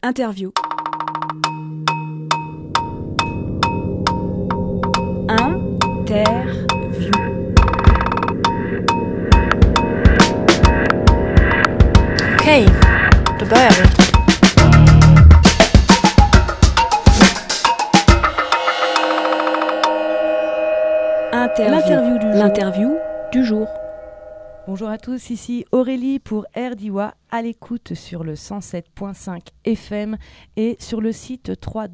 Interview. Interview. Okej, då börjar vi. L'interview du jour. Bonjour à tous, ici Aurélie pour RDIWA, à l'écoute sur le 107.5 FM et sur le site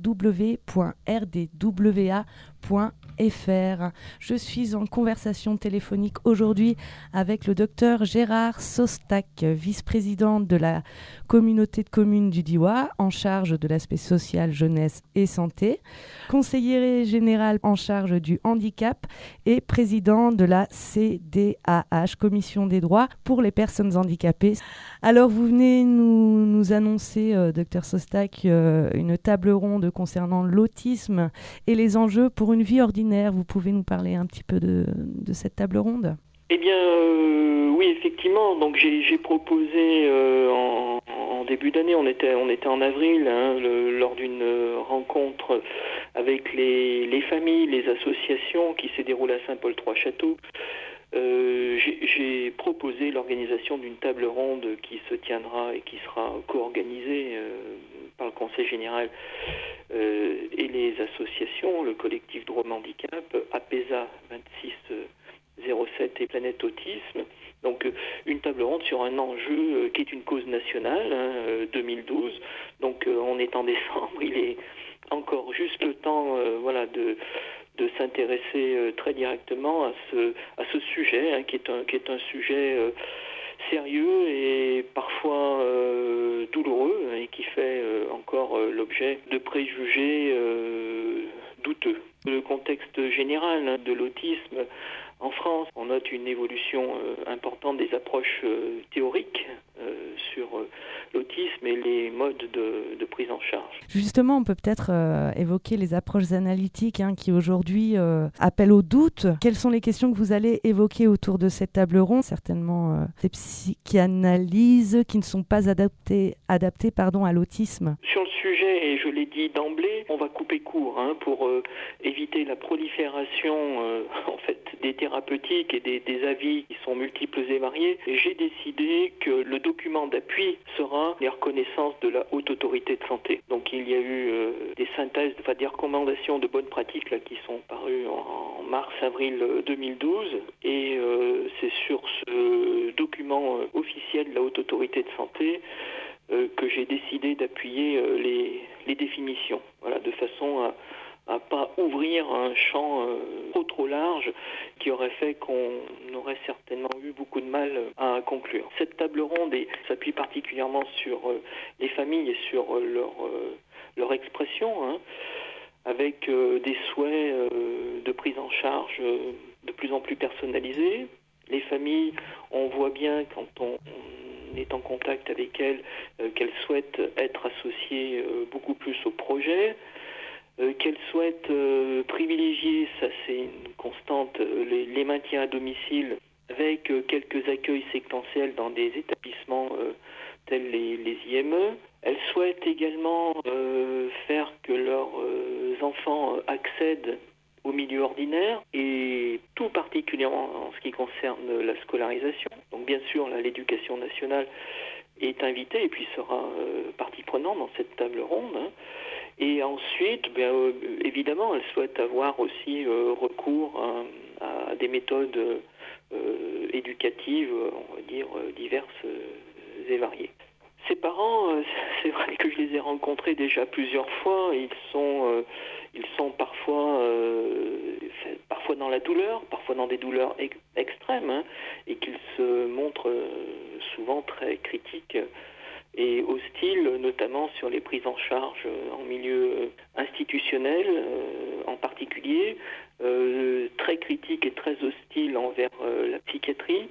www.rdwa.fr. Je suis en conversation téléphonique aujourd'hui avec le docteur Gérard Sostak, vice-président de la communauté de communes du DIWA, en charge de l'aspect social, jeunesse et santé, conseiller général en charge du handicap et président de la CDAH, Commission des droits pour les personnes handicapées. Alors vous venez nous annoncer, docteur Sostak, une table ronde concernant l'autisme et les enjeux pour une vie ordinaire. Vous pouvez nous parler un petit peu de cette table ronde ? Eh bien, oui, effectivement. Donc j'ai proposé en début d'année, on était en avril, lors d'une rencontre avec les familles, les associations qui s'est déroulée à Saint-Paul-Trois-Châteaux. J'ai proposé l'organisation d'une table ronde qui se tiendra et qui sera co-organisée par le Conseil général et les associations, le collectif Droit Handicap, APESA 2607 et Planète Autisme. Donc une table ronde sur un enjeu qui est une cause nationale, 2012. Donc on est en décembre, il est encore juste le temps de s'intéresser très directement à ce sujet, qui est un sujet sérieux et parfois douloureux, et qui fait encore l'objet de préjugés douteux. Le contexte général de l'autisme en France, on note une évolution importante des approches théoriques sur l'autisme et les modes de prise en charge. Justement, on peut peut-être évoquer les approches analytiques qui aujourd'hui appellent au doute. Quelles sont les questions que vous allez évoquer autour de cette table ronde ? Certainement des psychanalyses qui ne sont pas adaptées à l'autisme. Sur le sujet, et je l'ai dit d'emblée, on va couper court pour éviter la prolifération des thérapeutiques et des avis qui sont multiples et variés. Et j'ai décidé que le document d'appui sera les reconnaissances de la Haute Autorité de Santé. Donc il y a eu des synthèses, des recommandations de bonnes pratiques qui sont parues en mars-avril 2012. Et c'est sur ce document officiel de la Haute Autorité de Santé que j'ai décidé d'appuyer les définitions, de façon à pas ouvrir un champ trop large qui aurait fait qu'on aurait certainement eu beaucoup de mal à conclure. Cette table ronde s'appuie particulièrement sur les familles et sur leur expression, avec des souhaits de prise en charge de plus en plus personnalisés. Les familles, on voit bien quand on est en contact avec elles qu'elles souhaitent être associées beaucoup plus au projet. Qu'elles souhaitent privilégier, ça c'est une constante, les maintiens à domicile avec quelques accueils séquentiels dans des établissements tels les IME. Elles souhaitent également faire que leurs enfants accèdent au milieu ordinaire, et tout particulièrement en ce qui concerne la scolarisation. Donc bien sûr, l'éducation nationale est invitée et puis sera partie prenante dans cette table ronde. Et ensuite, évidemment, elle souhaite avoir aussi recours à des méthodes éducatives, on va dire, diverses et variées. Ces parents, c'est vrai que je les ai rencontrés déjà plusieurs fois. Ils sont parfois dans la douleur, parfois dans des douleurs extrêmes, et qu'ils se montrent souvent très critiques et hostiles, notamment sur les prises en charge en milieu institutionnel en particulier, très critiques et très hostiles envers la psychiatrie,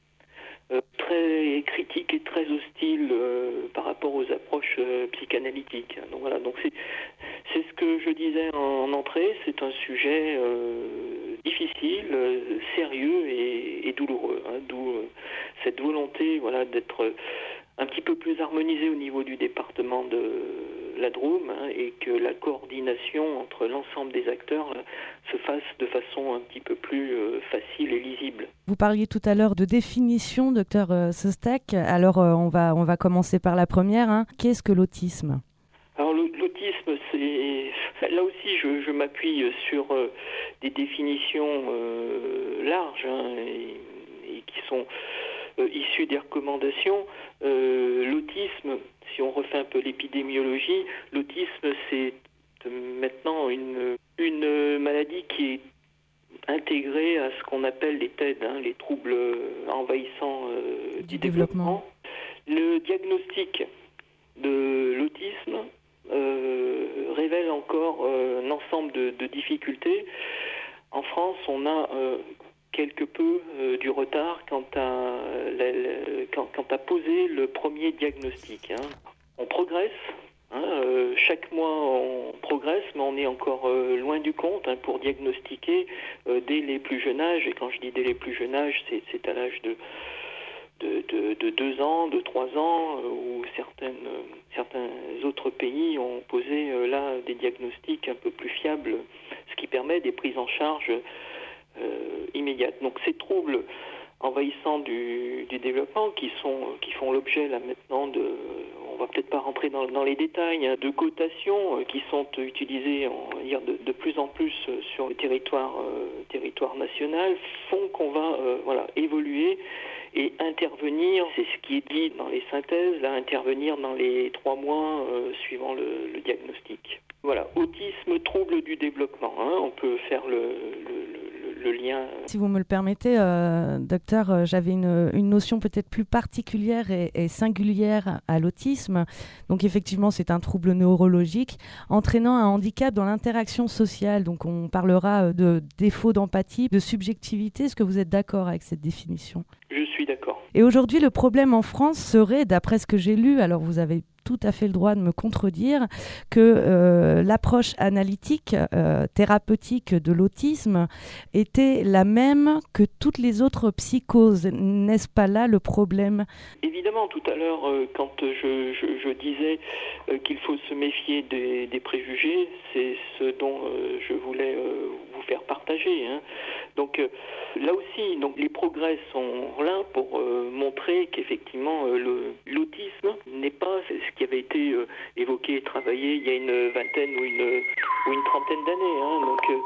très critiques et très hostiles par rapport aux approches psychanalytiques. Donc voilà, donc c'est ce que je disais en entrée, c'est un sujet difficile, sérieux et douloureux, d'où cette volonté d'être un petit peu plus harmonisé au niveau du département de la Drôme et que la coordination entre l'ensemble des acteurs se fasse de façon un petit peu plus facile et lisible. Vous parliez tout à l'heure de définition, docteur Sostak. Alors on va commencer par la première. Qu'est-ce que l'autisme ? Alors l'autisme, c'est là aussi je m'appuie sur des définitions larges et qui sont issues des recommandations. L'autisme, si on refait un peu l'épidémiologie, l'autisme c'est maintenant une maladie qui est intégrée à ce qu'on appelle les TED, les troubles envahissants du développement. Le diagnostic de l'autisme révèle encore un ensemble de difficultés. En France, on a quelque peu du retard quant à poser le premier diagnostic. On progresse. Chaque mois on progresse, mais on est encore loin du compte pour diagnostiquer dès les plus jeunes âges. Et quand je dis dès les plus jeunes âges, c'est à l'âge de 2 ans, de 3 ans, où certains autres pays ont posé là des diagnostics un peu plus fiables, ce qui permet des prises en charge immédiates. Donc ces troubles envahissants du développement qui font l'objet là maintenant on va peut-être pas rentrer dans les détails, de cotations qui sont utilisées on va dire, de plus en plus sur le territoire national, font qu'on va évoluer et intervenir, c'est ce qui est dit dans les synthèses, là, intervenir dans les 3 mois suivant le diagnostic. Voilà, autisme, trouble du développement, on peut faire le lien. Si vous me le permettez, docteur, j'avais une notion peut-être plus particulière et singulière à l'autisme. Donc effectivement, c'est un trouble neurologique entraînant un handicap dans l'interaction sociale. Donc on parlera de défaut d'empathie, de subjectivité. Est-ce que vous êtes d'accord avec cette définition ? Je suis d'accord. Et aujourd'hui, le problème en France serait, d'après ce que j'ai lu, alors vous avez tout à fait le droit de me contredire, que l'approche analytique, thérapeutique de l'autisme était la même que toutes les autres psychoses. N'est-ce pas là le problème ? Évidemment, tout à l'heure, quand je disais qu'il faut se méfier des préjugés, c'est ce dont je voulais vous faire partager. Donc là aussi, les progrès sont là pour montrer qu'effectivement l'autisme n'est pas ce qui avait été évoqué et travaillé il y a une vingtaine ou une trentaine d'années.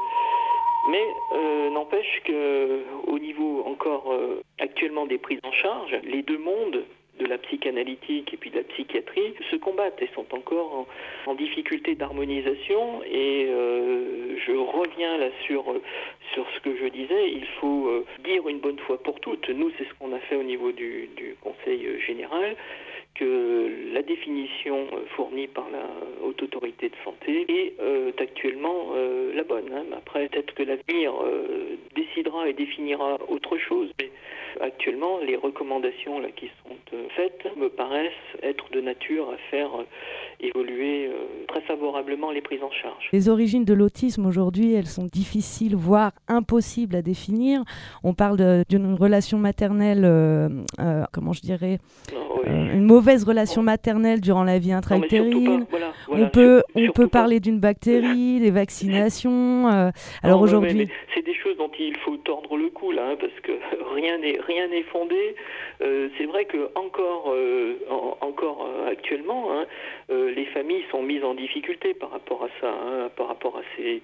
Mais n'empêche qu'au niveau encore actuellement des prises en charge, les deux mondes de la psychanalytique et puis de la psychiatrie se combattent et sont encore en difficulté d'harmonisation. Et je reviens là sur ce que je disais, il faut dire une bonne fois pour toutes, nous c'est ce qu'on a fait au niveau du Conseil général, que la définition fournie par la Haute Autorité de Santé est actuellement la bonne. Après, peut-être que l'avenir décidera et définira autre chose. Mais actuellement, les recommandations là, qui sont faites me paraissent être de nature à faire évoluer très favorablement les prises en charge. Les origines de l'autisme aujourd'hui, elles sont difficiles, voire impossibles à définir. On parle d'une relation maternelle, une mauvaise relation maternelle durant la vie intra-utérine. On peut parler d'une bactérie, des vaccinations. Aujourd'hui, mais c'est des choses dont il faut tordre le cou là, parce que rien n'est fondé. C'est vrai que encore actuellement, les familles sont mises en difficulté par rapport à ça, par rapport à ces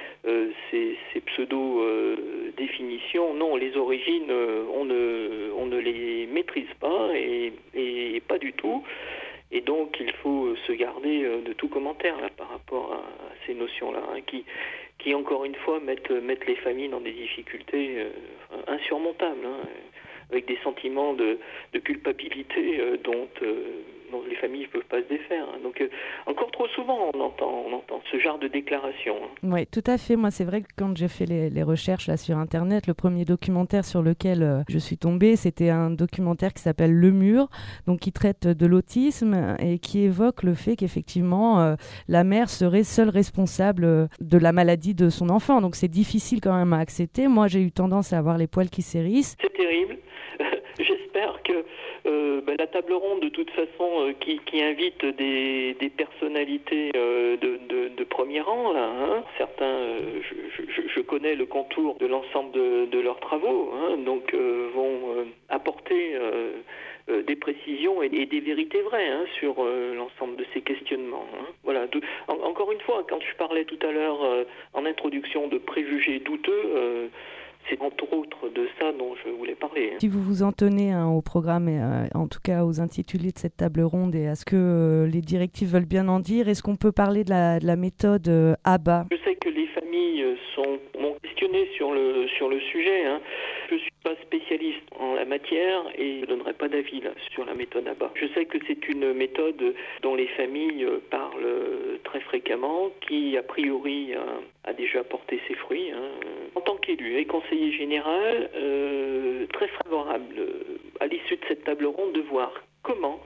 pseudo-définitions. Non, les origines, on ne les maîtrise pas et pas du tout. Et donc, il faut se garder de tout commentaire là, par rapport à ces notions-là, qui encore une fois, mettent les familles dans des difficultés insurmontables, avec des sentiments de culpabilité dont les familles ne peuvent pas se défaire. Donc, encore trop souvent, on entend ce genre de déclaration. Oui, tout à fait. Moi, c'est vrai que quand j'ai fait les recherches là, sur Internet, le premier documentaire sur lequel je suis tombée, c'était un documentaire qui s'appelle Le Mur, donc qui traite de l'autisme et qui évoque le fait qu'effectivement, la mère serait seule responsable de la maladie de son enfant. Donc, c'est difficile quand même à accepter. Moi, j'ai eu tendance à avoir les poils qui s'hérissent. C'est terrible. j'espère que la table ronde, de toute façon, qui invite des personnalités de premier rang, là, hein. Certains, je connais le contour de l'ensemble de leurs travaux, hein, donc vont apporter des précisions et des vérités vraies, hein, sur l'ensemble de ces questionnements, hein. Voilà. Encore une fois, quand je parlais tout à l'heure en introduction de préjugés douteux, c'est entre autres de ça dont je voulais parler, hein. Si vous vous en tenez au programme, et en tout cas aux intitulés de cette table ronde, et à ce que les directives veulent bien en dire, est-ce qu'on peut parler de la méthode ABA ? Je sais que les familles m'ont questionné sur le sujet, hein. Je ne suis pas spécialiste en la matière et je ne donnerai pas d'avis là, sur la méthode ABA. Je sais que c'est une méthode dont les familles parlent très fréquemment, qui a priori a déjà porté ses fruits, hein. En tant qu'élu et conseiller général, très favorable à l'issue de cette table ronde de voir comment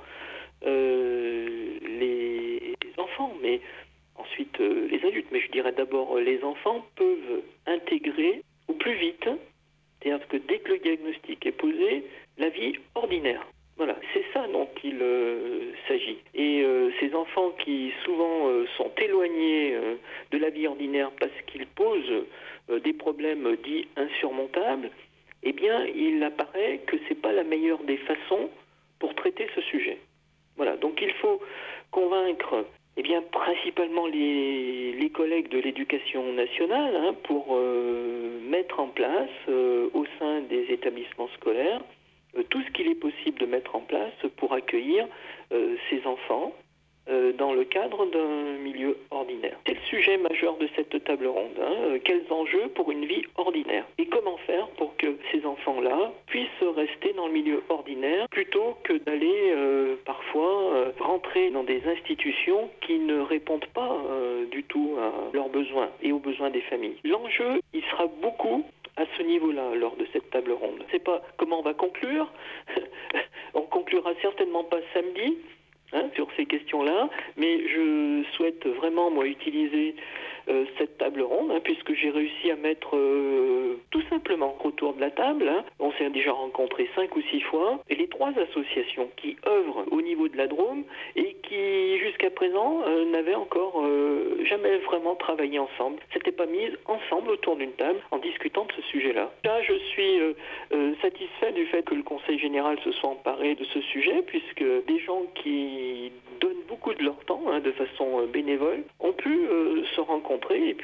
les enfants, mais ensuite les adultes, mais je dirais d'abord les enfants, peuvent intégrer au plus vite, c'est-à-dire que dès que le diagnostic est posé, la vie ordinaire. Voilà, c'est ça dont il s'agit. Et ces enfants qui souvent sont éloignés de la vie ordinaire parce qu'ils posent des problèmes dits insurmontables, eh bien, il apparaît que c'est pas la meilleure des façons pour traiter ce sujet. Voilà, donc il faut convaincre, eh bien, principalement les collègues de l'éducation nationale, hein, pour mettre en place au sein des établissements scolaires tout ce qu'il est possible de mettre en place pour accueillir ces enfants dans le cadre d'un milieu ordinaire. C'est le sujet majeur de cette table ronde, hein. Quels enjeux pour une vie ordinaire et comment faire pour que ces enfants-là puissent rester dans le milieu ordinaire plutôt que d'aller parfois rentrer dans des institutions qui ne répondent pas du tout à leurs besoins et aux besoins des familles. L'enjeu, il sera beaucoup à ce niveau-là lors de cette table ronde. C'est pas comment on va conclure. On conclura certainement pas samedi, hein, sur ces questions-là, mais je souhaite vraiment, moi, utiliser cette table ronde, hein, puisque j'ai réussi à mettre tout simplement autour de la table, hein. On s'est déjà rencontrés 5 ou 6 fois, et les 3 associations qui œuvrent au niveau de la Drôme et qui, jusqu'à présent, n'avaient encore jamais vraiment travaillé ensemble, s'étaient pas mises ensemble autour d'une table en discutant de ce sujet-là. Là, je suis satisfait du fait que le Conseil général se soit emparé de ce sujet, puisque des gens qui donnent beaucoup de leur temps, hein, de façon bénévole, ont pu se rencontrer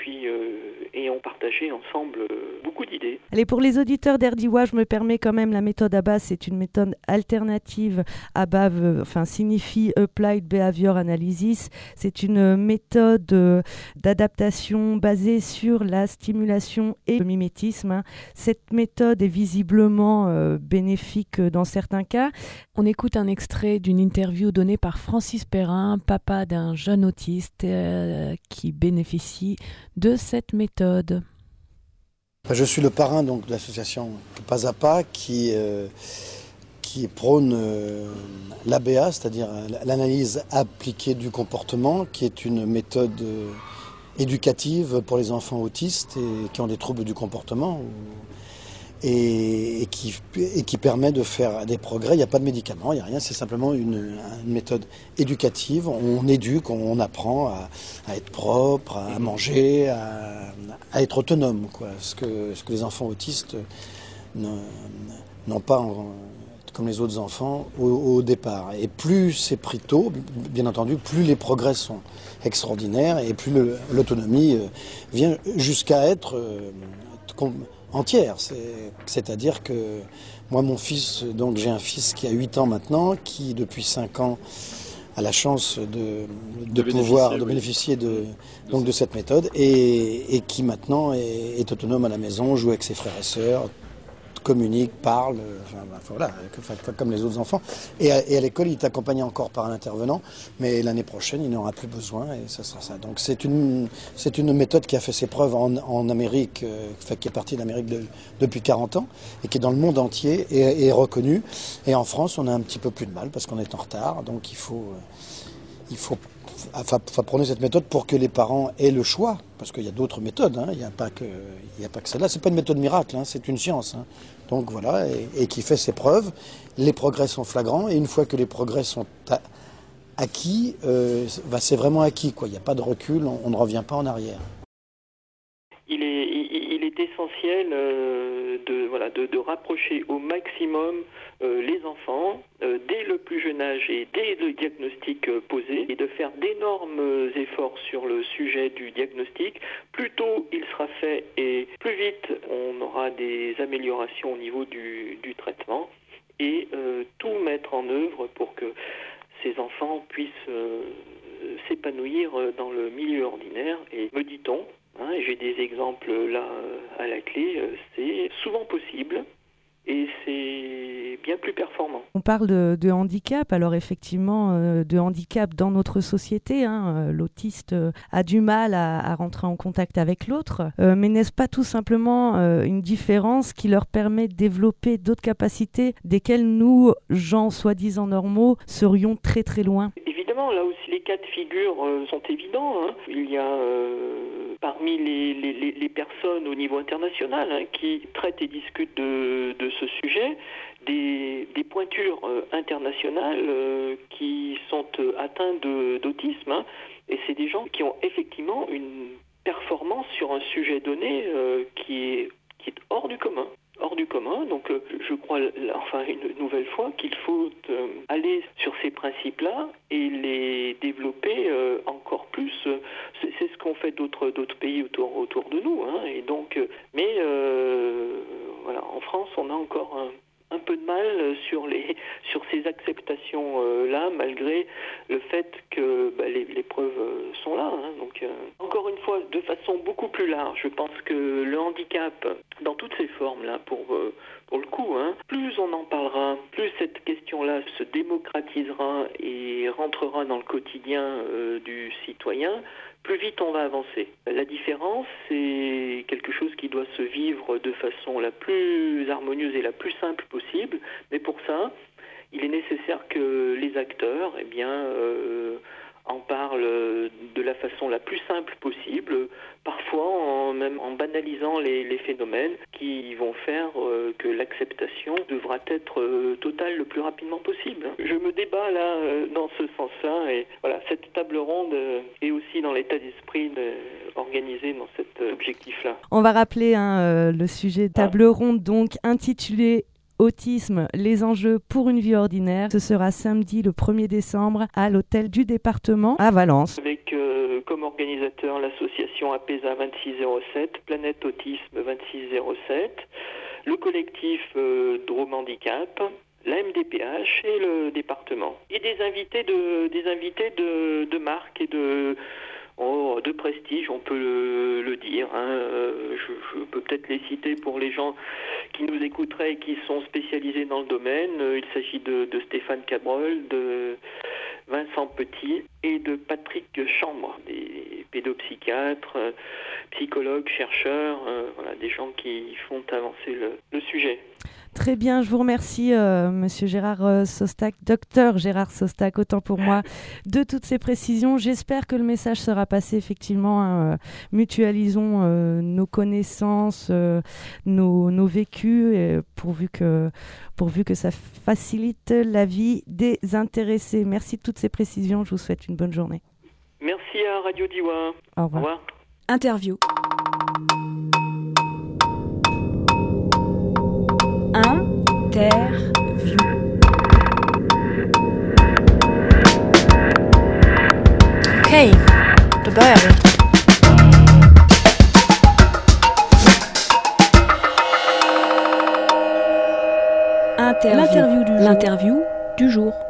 et ont partagé ensemble beaucoup d'idées. Allez, pour les auditeurs d'RDY, je me permets quand même, la méthode ABA, c'est une méthode alternative. ABA signifie Applied Behavior Analysis. C'est une méthode d'adaptation basée sur la stimulation et le mimétisme, hein. Cette méthode est visiblement bénéfique dans certains cas. On écoute un extrait d'une interview donnée par Francis Perrin, papa d'un jeune autiste qui bénéficie de cette méthode. Je suis le parrain donc, de l'association Pas à Pas qui prône l'ABA, c'est-à-dire l'analyse appliquée du comportement, qui est une méthode éducative pour les enfants autistes et qui ont des troubles du comportement et qui permet de faire des progrès. Il n'y a pas de médicaments, il n'y a rien, c'est simplement une méthode éducative. On éduque, on apprend à être propre, à manger, à être autonome, quoi. Ce que les enfants autistes n'ont pas comme les autres enfants au départ. Et plus c'est pris tôt, bien entendu, plus les progrès sont extraordinaires et plus l'autonomie vient jusqu'à être entière. C'est-à-dire que moi, mon fils, donc j'ai un fils qui a 8 ans maintenant, qui depuis 5 ans a la chance de pouvoir bénéficier de cette méthode et qui maintenant est autonome à la maison, joue avec ses frères et sœurs, communique, parle, voilà, comme les autres enfants. Et à l'école, il est accompagné encore par un intervenant, mais l'année prochaine, il n'aura plus besoin et ça sera ça. Donc c'est une méthode qui a fait ses preuves en Amérique, qui est partie d'Amérique depuis 40 ans et qui est dans le monde entier et est reconnue. Et en France, on a un petit peu plus de mal parce qu'on est en retard, donc il faut prôner cette méthode pour que les parents aient le choix, parce qu'il y a d'autres méthodes, hein. Il n'y a pas que celle-là. C'est pas une méthode miracle, hein. C'est une science, hein. Donc voilà, et qui fait ses preuves. Les progrès sont flagrants, et une fois que les progrès sont acquis, c'est vraiment acquis, quoi. Il n'y a pas de recul, on ne revient pas en arrière. Il est essentiel de rapprocher au maximum les enfants dès le plus jeune âge et dès le diagnostic posé, et de faire d'énormes efforts sur le sujet du diagnostic. Plus tôt il sera fait et plus vite on aura des améliorations au niveau du traitement, et tout mettre en œuvre pour que ces enfants puissent s'épanouir dans le milieu ordinaire. Et me dit-on, et j'ai des exemples là à la clé, c'est souvent possible et c'est bien plus performant. On parle de handicap, alors effectivement de handicap dans notre société, hein. L'autiste a du mal à rentrer en contact avec l'autre, mais n'est-ce pas tout simplement une différence qui leur permet de développer d'autres capacités desquelles nous, gens soi-disant normaux, serions très très loin? Évidemment, là aussi les cas de figure sont évidents, hein. Il y a parmi les personnes au niveau international, hein, qui traitent et discutent de ce sujet, des pointures internationales qui sont atteintes d'autisme, hein. Et c'est des gens qui ont effectivement une performance sur un sujet donné qui est hors du commun. Donc je crois, une nouvelle fois, qu'il faut aller sur ces principes-là et les développer encore plus. C'est ce qu'ont fait d'autres pays autour de nous, hein. Et donc, en France, on a encore un peu de mal sur ces acceptations-là, malgré le fait que les preuves sont là, hein. Donc, encore une fois, de façon beaucoup plus large, je pense que le handicap, dans toutes ses formes-là, pour le coup, hein, plus on en parlera, plus cette question-là se démocratisera et rentrera dans le quotidien du citoyen, plus vite on va avancer. La différence, c'est quelque chose qui doit se vivre de façon la plus harmonieuse et la plus simple possible, mais pour ça, il est nécessaire que les acteurs en parlent de la façon la plus simple possible, parfois même en banalisant les phénomènes qui vont faire que l'acceptation devra être totale le plus rapidement possible. Je me débat là dans ce sens-là, et voilà, cette table ronde est aussi dans l'état d'esprit organisé dans cet objectif-là. On va rappeler le sujet table ronde, donc intitulé Autisme, les enjeux pour une vie ordinaire. Ce sera samedi le 1er décembre à l'hôtel du département à Valence. Avec comme organisateur l'association APESA 2607, Planète Autisme 2607, le collectif Drôme Handicap, la MDPH et le département. Et des invités de marque et de prestige, on peut le dire, hein. Je peux peut-être les citer pour les gens qui nous écouteraient et qui sont spécialisés dans le domaine. Il s'agit de Stéphane Cabrol, de Vincent Petit et de Patrick Chambre, des pédopsychiatres, psychologues, chercheurs, des gens qui font avancer le sujet. Très bien, je vous remercie Monsieur Gérard Sostac, docteur Gérard Sostac, autant pour moi, de toutes ces précisions. J'espère que le message sera passé effectivement, hein. Mutualisons nos connaissances, nos vécus, pourvu que ça facilite la vie des intéressés. Merci de toutes ces précisions, je vous souhaite une bonne journée. Merci à Radio Diwa. Au revoir. Au revoir. Interview. Interview. Okej, då börjar vi. L'interview du jour.